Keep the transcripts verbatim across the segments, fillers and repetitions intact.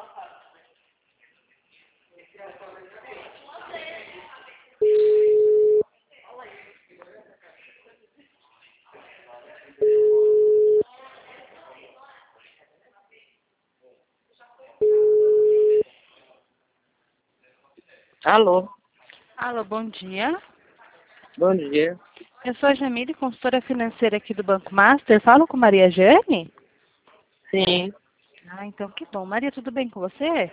Alô, Alô, bom dia. bom dia. Eu sou a Jamile, consultora financeira aqui do Banco Master. Falo com Maria Jane? Sim, Ah, então que bom. Maria, tudo bem com você?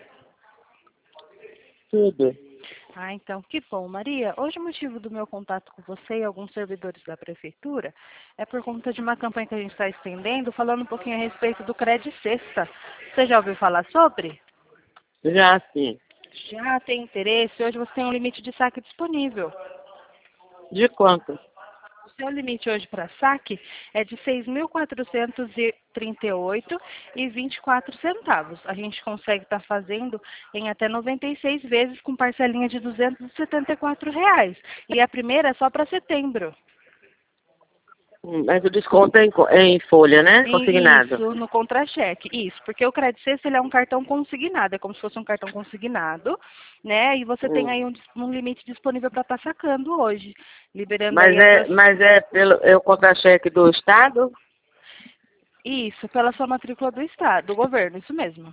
tudo. Ah, então que bom. Maria, hoje o motivo do meu contato com você e alguns servidores da Prefeitura é por conta de uma campanha que a gente está estendendo, falando um pouquinho a respeito do Cred Sexta. Você já ouviu falar sobre? Já sim. Já tem interesse? Hoje você tem um limite de saque disponível. De quanto? O seu limite hoje para saque é de seis mil quatrocentos e trinta e oito reais e vinte e quatro centavos. A gente consegue estar fazendo em até noventa e seis vezes com parcelinha de duzentos e setenta e quatro reais. E a primeira é só para setembro. Hum, Mas o desconto é em, co- é em folha, né? Consignado. Isso, no contra-cheque. Isso, porque o Credit Sexta, ele é um cartão consignado, é como se fosse um cartão consignado, né? E você tem Hum. aí um, dis- um limite disponível para estar sacando hoje, liberando Mas aí a é, tua... mas é pelo é o contra-cheque do Estado? Isso, pela sua matrícula do Estado, do governo, isso mesmo.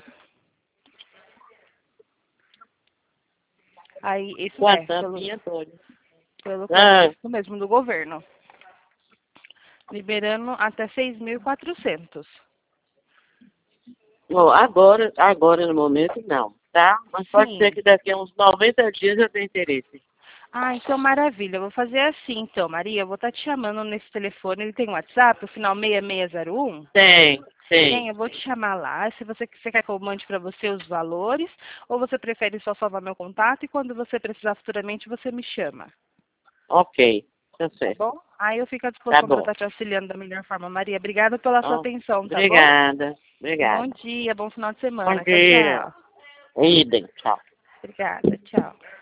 Aí, isso Com a é, pelo, tampinha toda. pelo Credit Ah, Sexta mesmo, do governo. Liberando até seis mil e quatrocentos. bom, agora, agora no momento não, tá? Mas pode ser Sim. que daqui a uns noventa dias eu tenha interesse. Ah, então maravilha. Eu vou fazer assim, então, Maria. Eu vou estar te chamando nesse telefone. Ele tem WhatsApp, o final seis seis zero um. Tem, tem. Tem, eu vou te chamar lá. Se você, você quer que eu mande para você os valores, ou você prefere só salvar meu contato e quando você precisar futuramente você me chama. Ok, tá Tá certo. bom? Aí eu fico à Tá disposição para bom. estar te auxiliando da melhor forma. Maria, obrigada pela sua Ó, atenção, tá bom? obrigada, Bom obrigada. dia, bom final de Bom semana. Tchau, dia. tchau. Idem, tchau. Obrigada, tchau.